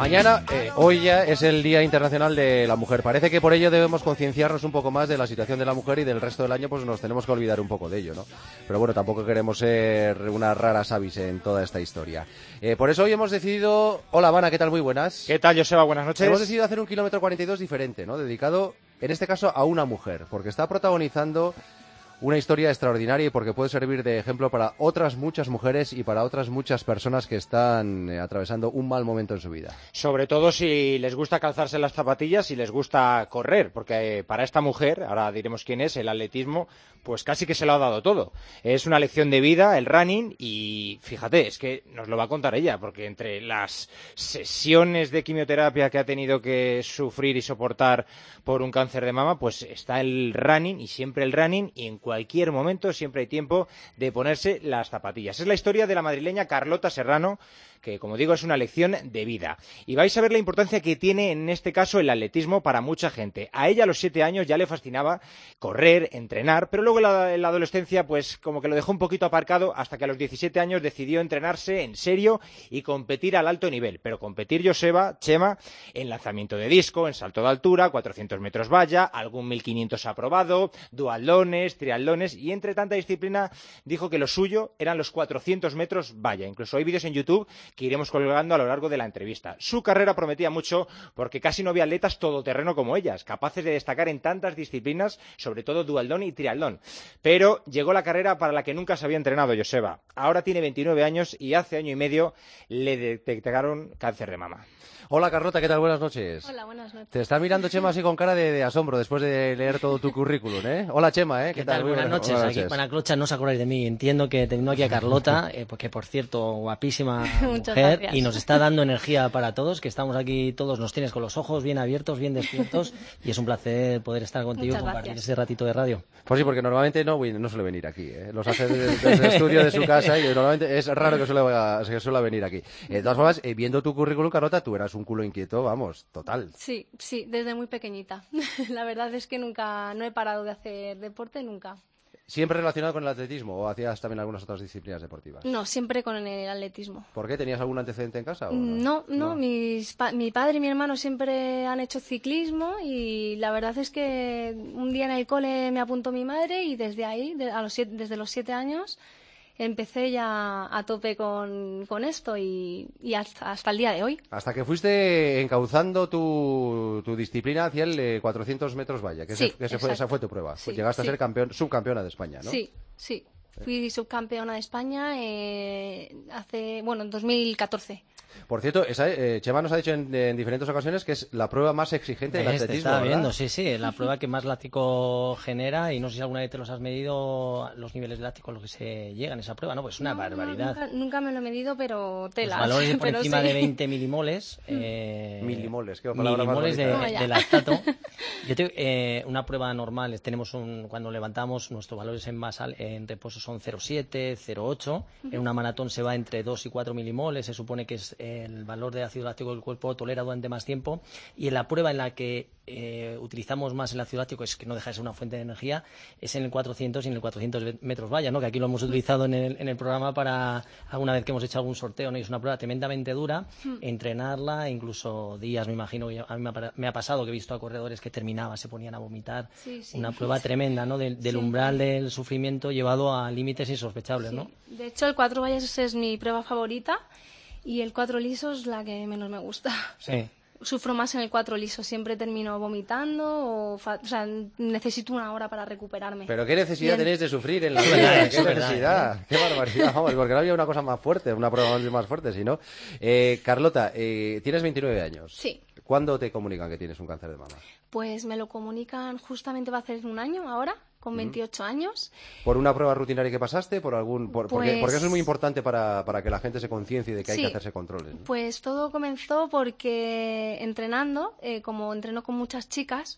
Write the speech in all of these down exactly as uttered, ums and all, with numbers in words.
Mañana, eh, hoy ya es el Día Internacional de la Mujer. Parece que por ello debemos concienciarnos un poco más de la situación de la mujer y del resto del año pues nos tenemos que olvidar un poco de ello, ¿no? Pero bueno, tampoco queremos ser unas raras avis en toda esta historia. Eh, por eso hoy hemos decidido... Hola, Habana, ¿qué tal? Muy buenas. ¿Qué tal, Joseba? Buenas noches. Hemos decidido hacer un kilómetro cuarenta y dos diferente, ¿no? Dedicado, en este caso, a una mujer, porque está protagonizando una historia extraordinaria y porque puede servir de ejemplo para otras muchas mujeres y para otras muchas personas que están eh, atravesando un mal momento en su vida. Sobre todo si les gusta calzarse las zapatillas y les gusta correr, porque eh, para esta mujer, ahora diremos quién es, el atletismo, pues casi que se lo ha dado todo. Es una lección de vida, el running, y fíjate, es que nos lo va a contar ella, porque entre las sesiones de quimioterapia que ha tenido que sufrir y soportar por un cáncer de mama, pues está el running, y siempre el running, y en cualquier momento siempre hay tiempo de ponerse las zapatillas. Es la historia de la madrileña Carlota Serrano, que, como digo, es una lección de vida. Y vais a ver la importancia que tiene, en este caso, el atletismo para mucha gente. A ella, a los siete años, ya le fascinaba correr, entrenar, pero luego en la, en la adolescencia, pues, como que lo dejó un poquito aparcado, hasta que a los diecisiete años decidió entrenarse en serio y competir al alto nivel. Pero competir, Joseba, Chema, en lanzamiento de disco, en salto de altura, cuatrocientos metros valla, algún mil quinientos aprobado, duatlones, triatlones, y entre tanta disciplina dijo que lo suyo eran los cuatrocientos metros valla. Incluso hay vídeos en YouTube que iremos colgando a lo largo de la entrevista. Su carrera prometía mucho porque casi no había atletas todoterreno como ellas, capaces de destacar en tantas disciplinas, sobre todo duatlón y triatlón. Pero llegó la carrera para la que nunca se había entrenado, Joseba. Ahora tiene veintinueve años y hace año y medio le detectaron cáncer de mama. Hola, Carlota, ¿qué tal? Buenas noches. Hola, buenas noches. Te está mirando Chema así con cara de, de asombro después de leer todo tu currículum, ¿eh? Hola, Chema, ¿eh? ¿Qué, ¿Qué tal? tal? Buenas, buenas noches. Buenas noches. Aquí, Panaclocha, no os acordáis de mí. Entiendo que tengo aquí a Carlota, eh, porque, por cierto, guapísima mujer, gracias. Y nos está dando energía para todos, que estamos aquí, todos nos tienes con los ojos bien abiertos, bien despiertos, y es un placer poder estar contigo y compartir este ratito de radio. Pues sí, porque normalmente no, no suele venir aquí, ¿eh? Los hace desde, desde el estudio de su casa y normalmente es raro que suele, que suele venir aquí. Eh, de todas formas, eh, viendo tu currículum, Carlota, tú eras un culo inquieto, vamos, total. Sí, sí, desde muy pequeñita. La verdad es que nunca, no he parado de hacer deporte, nunca. ¿Siempre relacionado con el atletismo o hacías también algunas otras disciplinas deportivas? No, siempre con el atletismo. ¿Por qué? ¿Tenías algún antecedente en casa? ¿O no? No, no, no. Mis pa mi padre y mi hermano siempre han hecho ciclismo y la verdad es que un día en el cole me apuntó mi madre y desde ahí, de, a los siete, desde los siete años, empecé ya a tope con, con esto y, y hasta, hasta el día de hoy. Hasta que fuiste encauzando tu, tu disciplina hacia el eh, cuatrocientos metros valla, que, sí, ese, que ese fue, esa fue tu prueba. Sí, Llegaste sí. a ser campeón, subcampeona de España, ¿no? Sí, sí. Fui subcampeona de España eh, hace, bueno, en dos mil catorce. Por cierto, esa, eh, Chema nos ha dicho en, en diferentes ocasiones que es la prueba más exigente del este, atletismo, estaba ¿verdad? viendo, sí, sí, la prueba que más láctico genera, y no sé si alguna vez te los has medido, los niveles de láctico a los que se llega en esa prueba, ¿no? Pues es una no, barbaridad. No, nunca, nunca me lo he medido, pero tela. Los valores de por pero encima sí. de veinte milimoles. Eh, milimoles, qué palabra milimoles más de, de, de lactato. Yo te, eh, una prueba normal, tenemos un, cuando levantamos, nuestros valores en basal, en reposo son cero coma siete, cero coma ocho. Uh-huh. En una maratón se va entre dos y cuatro milimoles, se supone que es el valor de ácido láctico que el cuerpo tolera durante más tiempo. Y en la prueba en la que eh, utilizamos más el ácido láctico, es que no deja de ser una fuente de energía, es en el cuatrocientos y en el cuatrocientos metros valla, ¿no? Que aquí lo hemos utilizado en el, en el programa para alguna vez que hemos hecho algún sorteo, ¿no? Y es una prueba tremendamente dura, uh-huh. Entrenarla, incluso días, me imagino, a mí me ha pasado que he visto a corredores que terminaban, se ponían a vomitar. Sí, sí. Una prueba tremenda, ¿no? Del, del sí. umbral del sufrimiento llevado a límites insospechables, sí. ¿no? De hecho, el cuatro vallas es mi prueba favorita y el cuatro lisos es la que menos me gusta. Sí. Sufro más en el cuatro liso, siempre termino vomitando o, fa o sea, necesito una hora para recuperarme. Pero qué necesidad Bien. tenéis de sufrir en la vida, qué necesidad, ¿eh? Qué barbaridad, vamos, porque no había una cosa más fuerte, una prueba más fuerte, sino. Eh, Carlota, eh, tienes veintinueve años. Sí. ¿Cuándo te comunican que tienes un cáncer de mama? Pues me lo comunican justamente va a hacer un año ahora, con veintiocho años. ¿Por una prueba rutinaria que pasaste? por algún por, pues, porque, porque eso es muy importante para, para que la gente se conciencie de que sí, hay que hacerse controles, ¿no? Pues todo comenzó porque entrenando, eh, como entreno con muchas chicas,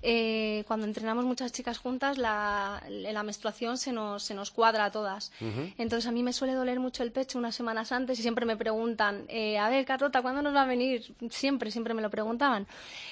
eh, cuando entrenamos muchas chicas juntas, la, la menstruación se nos, se nos cuadra a todas. Uh-huh. Entonces a mí me suele doler mucho el pecho unas semanas antes y siempre me preguntan, eh, a ver, Carlota, ¿cuándo nos va a venir? Siempre, siempre me lo preguntaban.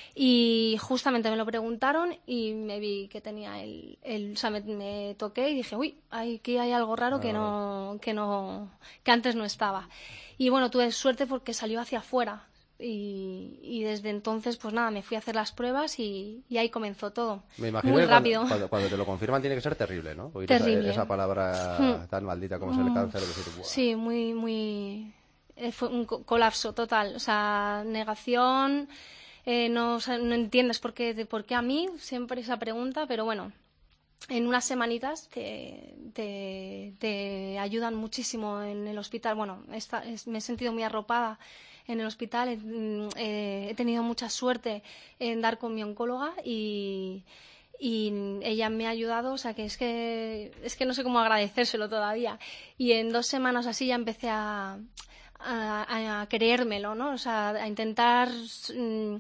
Y justamente me lo preguntaron y me vi que tenía el, el o sea, me, me toqué y dije, uy, aquí hay algo raro que no, que no, que antes no estaba. Y bueno, tuve suerte porque salió hacia afuera. Y, y desde entonces, pues nada, me fui a hacer las pruebas y, y ahí comenzó todo. Me imagino Muy que rápido. Cuando, cuando, cuando te lo confirman tiene que ser terrible, ¿no? Oír Terrible. Esa, esa palabra Hmm. tan maldita como es el cáncer. Decir, ¡buah! Sí, muy, muy... eh, Fue un co- colapso total. O sea, negación, eh, no, o sea, no entiendes por qué, de por qué a mí, siempre esa pregunta, pero bueno, en unas semanitas te, te, te ayudan muchísimo en el hospital. Bueno, esta, es- me he sentido muy arropada en el hospital. He, mm, eh, he tenido mucha suerte en dar con mi oncóloga y, y ella me ha ayudado, o sea que es que es que no sé cómo agradecérselo todavía. Y en dos semanas así ya empecé a, a, a creérmelo, ¿no? O sea, a intentar mm,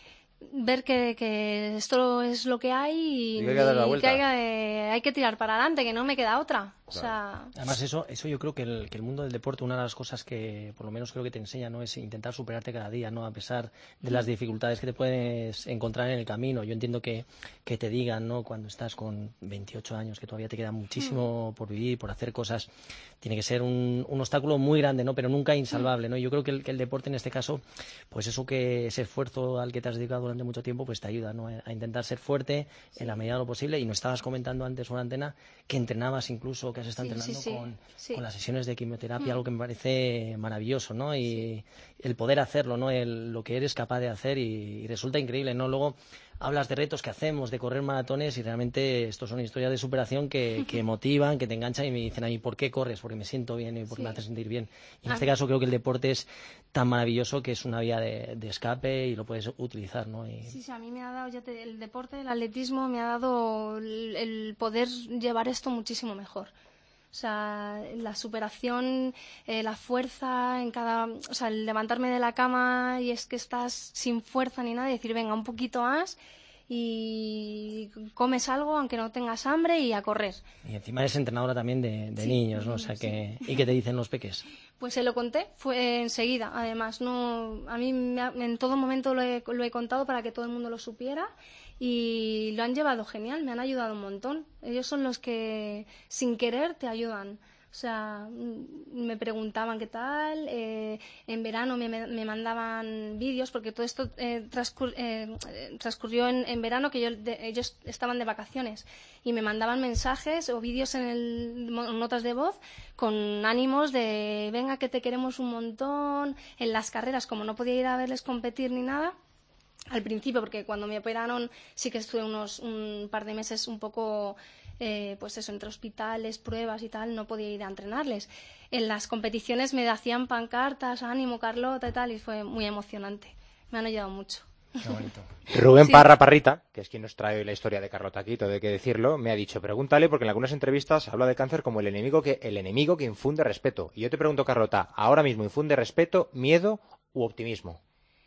ver que, que esto es lo que hay y, Y que hay que dar la y vuelta. que hay, que hay que tirar para adelante, que no me queda otra. O sea, Además, eso, eso yo creo que el, que el mundo del deporte, una de las cosas que por lo menos creo que te enseña, ¿no?, es intentar superarte cada día, ¿no?, a pesar de las dificultades que te puedes encontrar en el camino. Yo entiendo que, que te digan, ¿no?, cuando estás con veintiocho años, que todavía te queda muchísimo por vivir, por hacer cosas, tiene que ser un, un obstáculo muy grande, ¿no?, pero nunca insalvable, ¿no? Yo creo que el, que el deporte en este caso, pues eso que ese esfuerzo al que te has dedicado durante mucho tiempo, pues te ayuda, ¿no?, a intentar ser fuerte en la medida de lo posible. Y nos estabas comentando antes sobre antena que entrenabas incluso, que has estado Sí, entrenando sí, sí, con, sí. con las sesiones de quimioterapia, algo que me parece maravilloso, ¿no? Y el poder hacerlo, ¿no? El, lo que eres capaz de hacer y, y resulta increíble, ¿no? Luego hablas de retos que hacemos, de correr maratones, y realmente estos son historias de superación que, que motivan, que te enganchan y me dicen a mí, ¿por qué corres? Porque me siento bien y porque Sí. me hace sentir bien. Y en Ah. este caso creo que el deporte es tan maravilloso que es una vía de, de escape y lo puedes utilizar, ¿no? Y, sí, sí, a mí me ha dado, ya te- el deporte, el atletismo, me ha dado el, el poder llevar esto muchísimo mejor. O sea, la superación, eh, la fuerza en cada... O sea, el levantarme de la cama y es que estás sin fuerza ni nada y decir, venga, un poquito más y comes algo aunque no tengas hambre y a correr. y encima eres entrenadora también de, de Sí, niños, ¿no? O de sea niños, que, ¿y qué te dicen los peques? Pues se lo conté, fue enseguida. Además, no, a mí me ha- en todo momento lo he, lo he contado para que todo el mundo lo supiera y lo han llevado genial, me han ayudado un montón. Ellos son los que sin querer te ayudan. O sea, mm, me preguntaban qué tal, eh, en verano me, me- me mandaban vídeos, porque todo esto eh, transcur- eh, eh, transcurrió en, en verano, que yo, de- ellos estaban de vacaciones, y me mandaban mensajes o vídeos en el, mo- notas de voz con ánimos de, venga, que te queremos un montón, en las carreras, como no podía ir a verles competir ni nada. Al principio, porque cuando me operaron sí que estuve unos un par de meses un poco, eh, pues eso, entre hospitales, pruebas y tal, no podía ir a entrenarles. En las competiciones me hacían pancartas, ánimo, Carlota y tal, y fue muy emocionante. Me han ayudado mucho. Qué bonito. Rubén Sí. Parra Parrita, que es quien nos trae hoy la historia de Carlota aquí, todo hay que decirlo, me ha dicho, pregúntale, porque en algunas entrevistas habla de cáncer como el enemigo que, el enemigo que infunde respeto. Y yo te pregunto, Carlota, ¿ahora mismo infunde respeto, miedo u optimismo?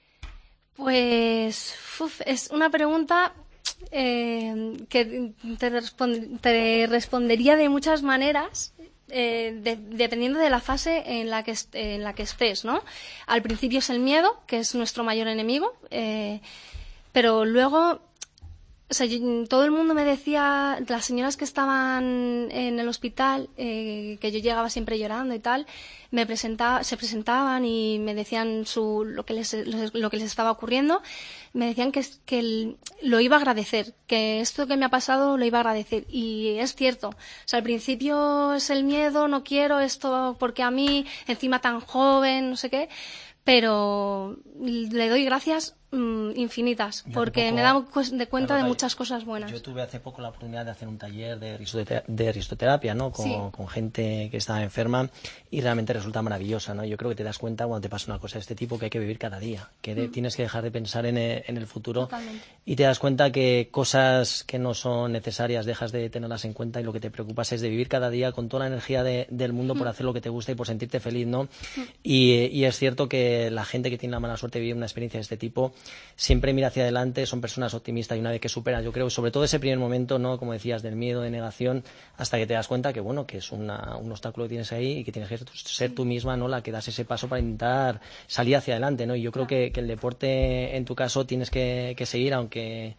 Pues uf, es una pregunta eh, que te, respon- te respondería de muchas maneras, eh, de- dependiendo de la fase en la que est- en la que estés, ¿no? Al principio es el miedo, que es nuestro mayor enemigo, eh, pero luego, o sea, yo- todo el mundo me decía, las señoras que estaban en el hospital, eh, que yo llegaba siempre llorando y tal, me presentaba, se presentaban y me decían su, lo que les, lo que les estaba ocurriendo, me decían que, es- que el- lo iba a agradecer, que esto que me ha pasado lo iba a agradecer. Y es cierto, o sea, al principio es el miedo, no quiero esto porque a mí, encima tan joven, no sé qué, pero le doy gracias mm, infinitas, Yo hace porque poco- me he dado cues- de cuenta de Carlota, muchas cosas buenas. Yo tuve hace poco la oportunidad de hacer un taller de, risoterapia, de risoterapia, ¿no? Con, Sí. con gente que estaba enferma, y realmente resulta maravillosa, ¿no? Yo creo que te das cuenta cuando te pasa una cosa de este tipo que hay que vivir cada día, que de- tienes que dejar de pensar en el, en el futuro. Totalmente. Y te das cuenta que cosas que no son necesarias dejas de tenerlas en cuenta, y lo que te preocupas es de vivir cada día con toda la energía de- del mundo por hacer lo que te gusta y por sentirte feliz, ¿no? Y, y es cierto que la gente que tiene la mala suerte de vivir una experiencia de este tipo siempre mira hacia adelante, son personas optimistas, y una vez que superas, yo creo, sobre todo ese primer momento, ¿no?, como decías, del miedo, de negación, hasta que te das cuenta que, bueno, que es una, un obstáculo que tienes ahí y que tienes que ser tú misma, ¿no?, la que das ese paso para intentar salir hacia adelante, ¿no? Y yo creo que, que el deporte, en tu caso, tienes que, que seguir, aunque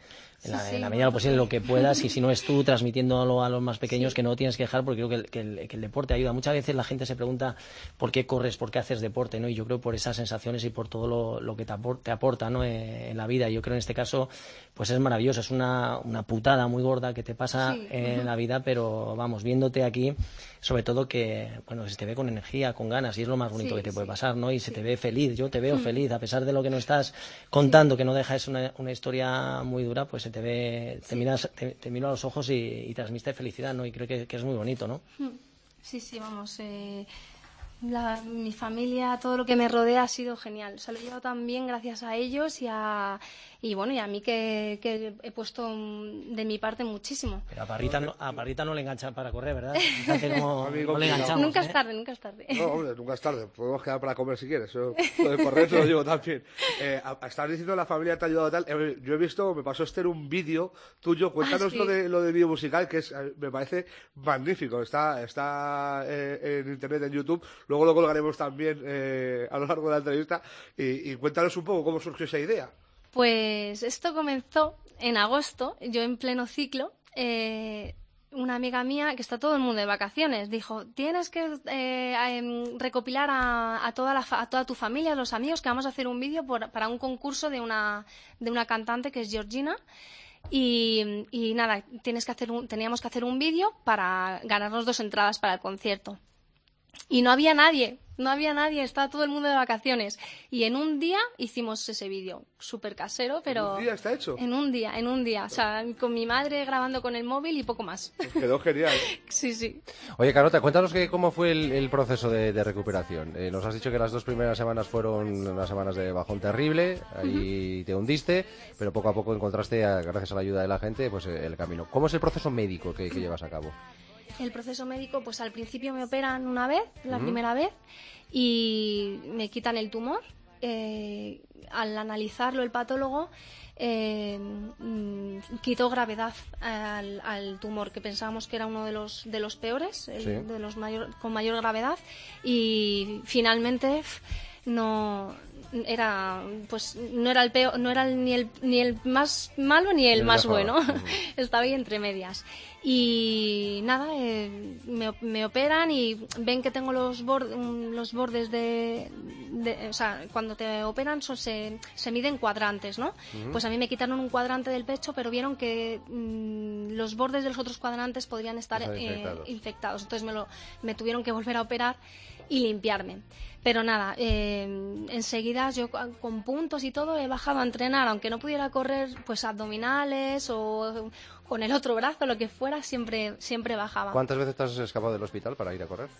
en la, sí, en la medida de lo posible lo que puedas, y si no es tú transmitiéndolo a los más pequeños, sí. que no lo tienes que dejar, porque creo que el, que, el, que el deporte ayuda. Muchas veces la gente se pregunta por qué corres, por qué haces deporte, ¿no? Y yo creo por esas sensaciones y por todo lo, lo que te aporta, te aporta, ¿no? eh, en la vida. Y yo creo en este caso pues es maravilloso, es una, una putada muy gorda que te pasa sí. en la vida, pero vamos, viéndote aquí, sobre todo que bueno, se te ve con energía, con ganas, y es lo más bonito sí, que te puede sí. pasar, ¿no? Y se sí. te ve feliz, yo te veo mm. feliz, a pesar de lo que nos estás contando, sí. que no deja es una, una historia muy dura, pues se te ve, te sí. miras, te, te miro a los ojos y, y transmite felicidad, ¿no? Y creo que, que es muy bonito, ¿no? Sí, sí, vamos, eh, la, mi familia, todo lo que me rodea ha sido genial, o sea, lo he llevado tan bien gracias a ellos y a y bueno, y a mí que, que he puesto de mi parte muchísimo. Pero a Parrita no, a Parrita no le enganchan para correr, ¿verdad? Como, no le enganchamos, nunca ¿eh? es tarde, nunca es tarde. No, hombre, nunca es tarde. Podemos quedar para comer si quieres. Yo, lo de correr te lo digo también. Eh, estabas diciendo la familia te ha ayudado tal. Eh, yo he visto, me pasó Esther un vídeo tuyo. Cuéntanos ah, sí. lo de lo del vídeo musical, que es me parece magnífico. Está está eh, en internet, en YouTube. Luego lo colgaremos también eh, a lo largo de la entrevista. Y, y cuéntanos un poco cómo surgió esa idea. Pues esto comenzó en agosto, yo en pleno ciclo, eh, una amiga mía, que está todo el mundo de vacaciones, dijo, tienes que eh, eh, recopilar a, a, toda la fa- a toda tu familia, a los amigos, que vamos a hacer un vídeo por, para un concurso de una, de una cantante que es Georgina. Y, y nada, tienes que hacer un, teníamos que hacer un vídeo para ganarnos dos entradas para el concierto. Y no había nadie, no había nadie, estaba todo el mundo de vacaciones. Y en un día hicimos ese vídeo, súper casero, pero... ¿En un día está hecho? En un día, en un día. O sea, con mi madre grabando con el móvil y poco más. Pues quedó genial. Sí, sí. Oye, Carlota, cuéntanos que, cómo fue el, el proceso de, de recuperación. Eh, nos has dicho que las dos primeras semanas fueron unas semanas de bajón terrible, ahí uh-huh. te hundiste, pero poco a poco encontraste, gracias a la ayuda de la gente, pues el camino. ¿Cómo es el proceso médico que, que llevas a cabo? El proceso médico, pues al principio me operan una vez, la uh-huh. primera vez, y me quitan el tumor. Eh, al analizarlo el patólogo eh, mm, quitó gravedad al, al tumor, que pensábamos que era uno de los de los peores, el, sí. de los mayor, con mayor gravedad, y finalmente no era pues no era el peor, no era el, ni el ni el más malo ni el, el más bueno. Uh-huh. Estaba ahí entre medias. Y nada, eh, me, me operan y ven que tengo los, bord, los bordes de, de... O sea, cuando te operan son, se, se miden cuadrantes, ¿no? Uh-huh. Pues a mí me quitaron un cuadrante del pecho, pero vieron que mmm, los bordes de los otros cuadrantes podrían estar eh, infectados. infectados. Entonces me, lo, me tuvieron que volver a operar y limpiarme. Pero nada, eh, enseguida yo con puntos y todo he bajado a entrenar, aunque no pudiera correr pues abdominales o con el otro brazo, lo que fuera, siempre siempre bajaba. ¿Cuántas veces te has escapado del hospital para ir a correr?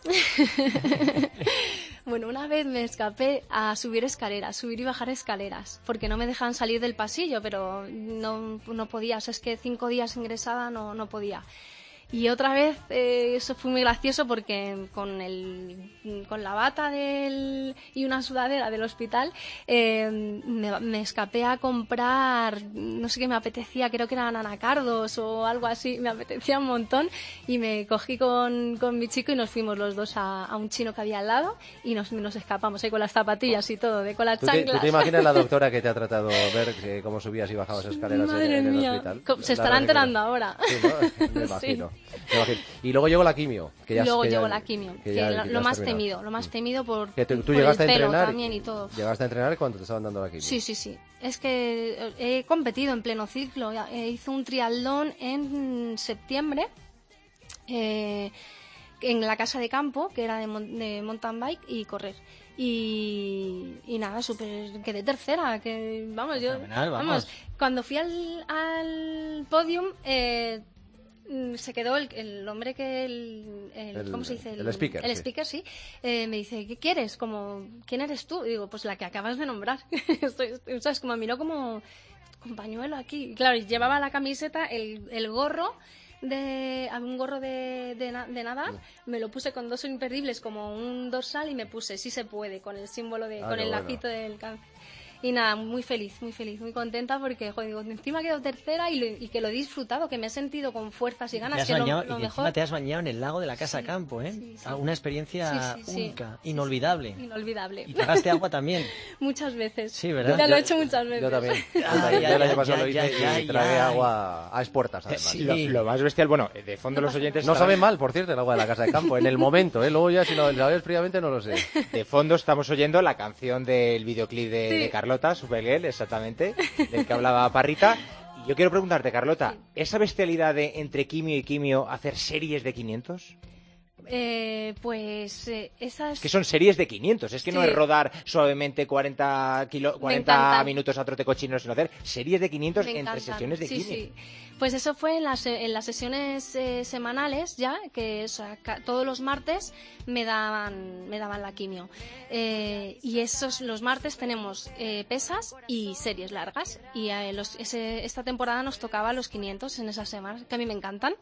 Bueno, una vez me escapé a subir escaleras, subir y bajar escaleras, porque no me dejaban salir del pasillo, pero no, no podía, o sea, es que cinco días ingresada no, no podía. Y otra vez, eh, eso fue muy gracioso porque con el con la bata del y una sudadera del hospital eh, me, me escapé a comprar, no sé qué me apetecía, creo que eran anacardos o algo así, me apetecía un montón, y me cogí con, con mi chico y nos fuimos los dos a, a un chino que había al lado y nos, nos escapamos ahí con las zapatillas y todo, de con las chanclas. ¿Tú te, ¿tú te imaginas la doctora que te ha tratado ver que, cómo subías y bajabas escaleras en, en el mía. hospital? Se estará enterando ahora. Sí, ¿no? Me imagino. Sí. Y luego llegó la quimio. Que ya, luego que llegó ya, la quimio, que, que ya, lo, que lo más terminado. temido, lo más temido por, que tú, tú por llegaste el a pelo entrenar, también y todo. ¿Llegaste a entrenar cuando te estaban dando la quimio? Sí, sí, sí. Es que he competido en pleno ciclo. Hice un triatlón en septiembre eh, en la casa de campo, que era de, de mountain bike y correr. Y, y nada, súper quedé tercera, que vamos, yo vamos. vamos, cuando fui al, al podium eh, se quedó el, el hombre que el, el, el ¿cómo se dice? El, el speaker, el sí. speaker, sí. Eh, me dice, ¿qué quieres? Como, ¿quién eres tú? Y digo, pues la que acabas de nombrar. Estoy, ¿sabes? Como miró como con pañuelo aquí. Y claro, llevaba la camiseta, el, el gorro de un gorro de, de, de nadar, me lo puse con dos imperdibles como un dorsal y me puse sí se puede con el símbolo de ah, con el bueno. lacito del cáncer. Y nada, muy feliz, muy feliz, muy contenta porque, joder, digo, encima he quedado tercera y, lo, y que lo he disfrutado, que me he sentido con fuerzas y ganas. Te has que bañado, lo, lo y mejor... encima te has bañado en el lago de la Casa Sí, Campo, ¿eh? sí, sí. Una experiencia Sí, sí, sí. única, Sí, inolvidable. sí. Inolvidable. Y tragaste agua también. Muchas veces. Sí, ¿verdad? Ya Yo- lo he hecho muchas veces. Yo también. Yo Ay, también. Yo ay, el año ay, pasado lo ay, hice ay, y tragué ay. agua a expuertas, además. Sí. Lo, lo más bestial, bueno, de fondo No los pasa oyentes No estarán- sabe mal, por cierto, el agua de la Casa de Campo, en el momento, ¿eh? Luego ya si lo sabes fríamente no lo sé. De fondo estamos oyendo la canción del videoclip de, Sí. de Carlota, Supergirl, exactamente, del que hablaba Parrita. Y yo quiero preguntarte, Carlota, ¿esa bestialidad de entre quimio y quimio hacer series de quinientos? Eh, pues eh, esas... Es que son series de quinientos, es que no Sí. es rodar suavemente cuarenta, kilo, cuarenta encantan. minutos a trote cochino, sino hacer series de quinientos Me entre encantan. sesiones de sí, quimio. Sí. Pues eso fue en las, en las sesiones eh, semanales ya, que o sea, ca- todos los martes me daban, me daban la quimio. Eh, y esos los martes tenemos eh, pesas y series largas. Y eh, los, ese- esta temporada nos tocaba los quinientos en esas semanas, que a mí me encantan.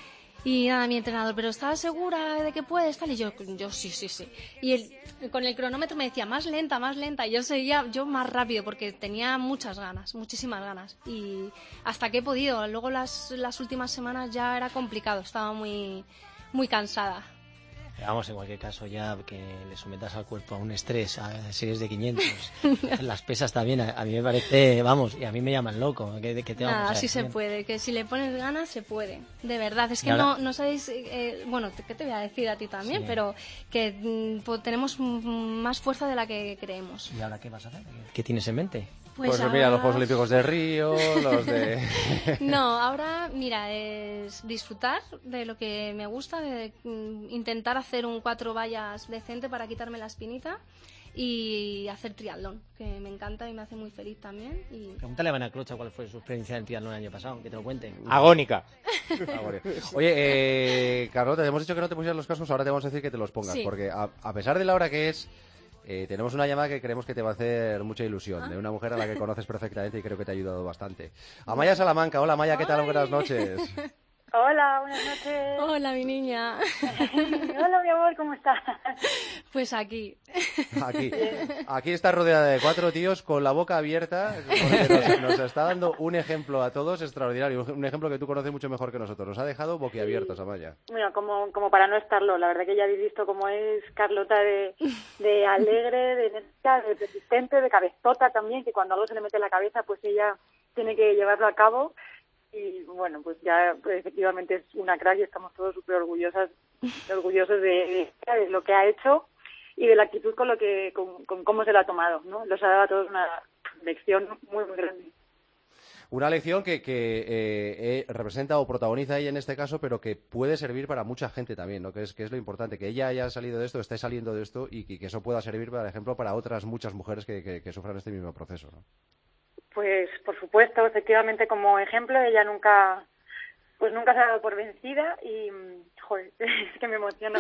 Y nada, mi entrenador, ¿pero estás segura de que puedes? Tal, y yo, yo sí, sí, sí. Y él, con el cronómetro me decía, más lenta, más lenta. Y yo seguía, yo más rápido, porque tenía muchas ganas, muchísimas ganas. Y hasta que he podido. Luego las, las últimas semanas ya era complicado, estaba muy, muy cansada. Vamos, en cualquier caso, ya que le sometas al cuerpo a un estrés, a series de quinientos. Las pesas también, a, a mí me parece, vamos, y a mí me llaman loco. ¿Qué, qué te vamos Nada, a sí se decir? puede, que si le pones ganas se puede, de verdad. Es Y que ahora- no, no sabéis, eh, bueno, ¿qué te voy a decir a ti también? Sí. Pero que mm, po- tenemos mm, más fuerza de la que creemos. ¿Y ahora qué vas a hacer? ¿Qué tienes en mente? Pues, mira, los ahora- Juegos Olímpicos de Río, los de... No, ahora, mira, es disfrutar de lo que me gusta, de mm, intentar hacer un cuatro vallas decente para quitarme la espinita y hacer triatlón, que me encanta y me hace muy feliz también. Y... Pregúntale a Ana Clocha cuál fue su experiencia en triatlón el año pasado, que te lo cuente. Agónica. Oye, eh, Carlota, te hemos dicho que no te pusieras los cascos, ahora te vamos a decir que te los pongas, Sí. porque a, a pesar de la hora que es, eh, tenemos una llamada que creemos que te va a hacer mucha ilusión, Ah. de una mujer a la que conoces perfectamente y creo que te ha ayudado bastante. Amaya Salamanca, hola Amaya, ¿qué tal? Ay. Buenas noches. Hola, buenas noches. Hola, mi niña. Hola, mi amor, ¿cómo estás? Pues aquí. Aquí, aquí está rodeada de cuatro tíos con la boca abierta, porque nos, nos está dando un ejemplo a todos extraordinario, un ejemplo que tú conoces mucho mejor que nosotros. Nos ha dejado boquiabiertos, Amaya. Bueno, como, como para no estarlo, la verdad que ya habéis visto cómo es Carlota de, de alegre, de neta, de persistente, de cabezota también, que cuando algo se le mete en la cabeza, pues ella tiene que llevarlo a cabo. Y bueno, pues ya pues, efectivamente es una crack y estamos todos súper orgullosas, orgullosos de, de lo que ha hecho y de la actitud con lo que, con, con cómo se lo ha tomado, ¿no? Los ha dado a todos una lección muy, muy grande. Una lección que, que eh, eh, representa o protagoniza ella en este caso, pero que puede servir para mucha gente también, ¿no? Que es, que es lo importante, que ella haya salido de esto, esté saliendo de esto y que, que eso pueda servir, por ejemplo, para otras muchas mujeres que, que, que sufran este mismo proceso, ¿no? Pues por supuesto, efectivamente como ejemplo, ella nunca pues nunca se ha dado por vencida y joder, es que me emociona.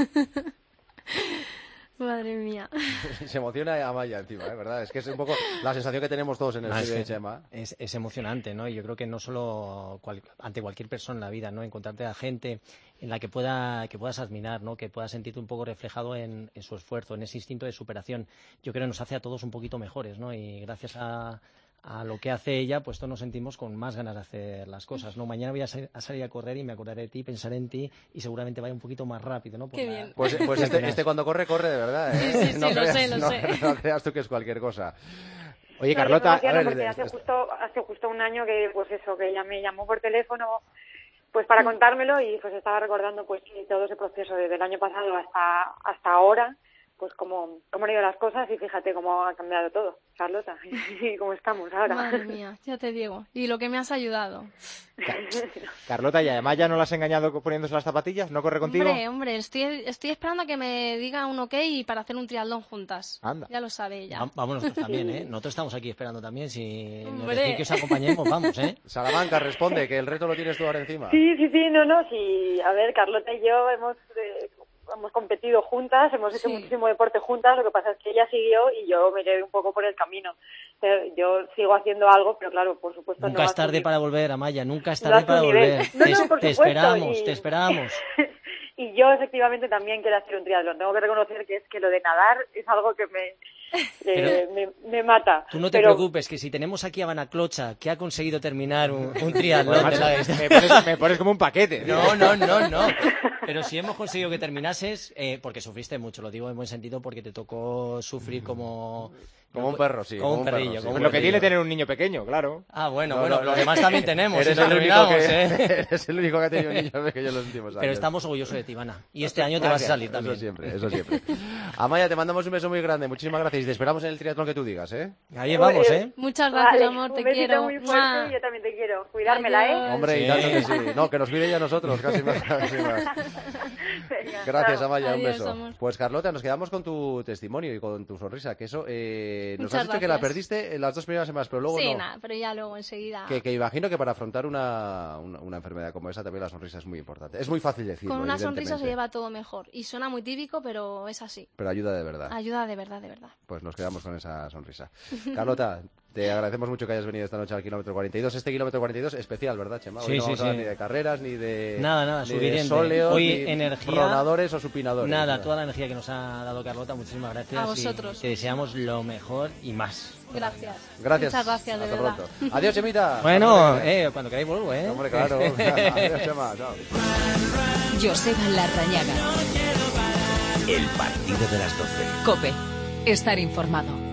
Madre mía. Se emociona Amaya encima, ¿eh? ¿Verdad? Es que es un poco la sensación que tenemos todos en el Ah, es, estudio de que Chema. es, es emocionante, ¿no? Y yo creo que no solo cual- ante cualquier persona en la vida, ¿no? Encontrarte a gente en la que pueda que puedas admirar, ¿no? Que puedas sentirte un poco reflejado en, en su esfuerzo, en ese instinto de superación. Yo creo que nos hace a todos un poquito mejores, ¿no? Y gracias a, a lo que hace ella, pues todos nos sentimos con más ganas de hacer las cosas, ¿no? Mañana voy a, sal- a salir a correr y me acordaré de ti, pensaré en ti y seguramente vaya un poquito más rápido, ¿no? Por Qué la- bien. Pues, pues este, este cuando corre, corre de verdad, ¿eh? Sí, sí, sí, no lo creas, sé, lo no- sé. no creas tú que es cualquier cosa. Oye, No, Carlota, yo me a emociono ver, porque de- hace de- justo, hace justo un año que, pues eso, que ella me llamó por teléfono pues para contármelo y pues estaba recordando pues todo ese proceso desde el año pasado hasta hasta ahora, pues cómo, cómo han ido las cosas y fíjate cómo ha cambiado todo, Carlota, y cómo estamos ahora. Madre mía, ya te digo. Y lo que me has ayudado. Carlota, ¿y además ya no la has engañado poniéndose las zapatillas? ¿No corre contigo? Hombre, hombre, estoy, estoy esperando a que me diga un ok y para hacer un triatlón juntas. Anda. Ya lo sabe ella. Va- Vamos nosotros también, ¿eh? Nosotros estamos aquí esperando también. Si nos Hombre. decís que os acompañemos, vamos, ¿eh? Salamanca, responde, que el reto lo tienes tú ahora encima. Sí, sí, sí, no, no, sí, a ver, Carlota y yo hemos eh, hemos competido juntas, hemos hecho Sí. muchísimo deporte juntas, lo que pasa es que ella siguió y yo me quedé un poco por el camino. Eh, Yo sigo haciendo algo, pero claro, por supuesto Nunca no es a su tarde nivel. para volver, Amaya, nunca es No tarde a su para nivel. volver. No, te, no, por te supuesto, esperamos, y- te esperamos. Y yo efectivamente también quiero hacer un triatlón. Tengo que reconocer que es que lo de nadar es algo que me eh, me, me mata. Tú no te Pero... preocupes, que si tenemos aquí a Vanaclocha, que ha conseguido terminar un, un triatlón Bueno, de la macho, me, pones, me pones como un paquete. No, no, no, no. Pero si hemos conseguido que terminases, eh, porque sufriste mucho, lo digo en buen sentido, porque te tocó sufrir como... Como un perro, sí. Como un un perro, perrillo. sí. Como un Lo que perrillo. tiene tener un niño pequeño, claro. Ah, bueno, No, bueno, no, los no. demás también tenemos. Eres eso el, único terminamos, que, ¿eh? eres el único que ha tenido un niño pequeño en los últimos años. Pero estamos orgullosos de ti, Ivana. Y este año te vas a salir también. Eso siempre, eso siempre. Amaya, te mandamos un beso muy grande. Muchísimas gracias y te esperamos en el triatlón que tú digas, ¿eh? Ahí vamos, ¿eh? Muchas gracias, Vale, amor, un te besito quiero. muy fuerte ¡Mua! y yo también te quiero. Cuidármela, Adiós. ¿eh? Hombre, y Sí. tanto que sí. No, que nos cuide ya a nosotros, casi más. Casi más. Venga, Gracias, chao. Amaya, un Adiós, beso. amor. Pues Carlota, nos quedamos con tu testimonio y con tu sonrisa, que eso, eh, nos Muchas has dicho que la gracias. perdiste en las dos primeras semanas, pero luego Sí, no. nada, pero ya luego enseguida. Que, que imagino que para afrontar una, una, una enfermedad como esa también la sonrisa es muy importante. Es muy fácil decirlo, Con una sonrisa se evidentemente, lleva todo mejor. Y suena muy típico, pero es así. pero ayuda de verdad. Ayuda de verdad, de verdad. Pues nos quedamos con esa sonrisa. Carlota, te agradecemos mucho que hayas venido esta noche al kilómetro cuarenta y dos. Este kilómetro cuarenta y dos especial, ¿verdad, Chema? Hoy Sí, no sí, vamos a hablar sí. ni de carreras, ni de, Nada, nada, ni de suficiente. sóleos, Hoy ni energía, pronadores o supinadores. Nada, ¿no? toda la energía que nos ha dado Carlota, muchísimas gracias. A vosotros. Y te deseamos lo mejor y más. Gracias. Gracias. Muchas gracias, de Hasta verdad. pronto. Adiós, Chemita. Bueno, Hasta luego. eh, cuando queráis vuelvo, ¿eh? Hombre, claro. Adiós, Chema. Chao. Joseba Larrañaga. El partido de las doce. Cope. Estar informado.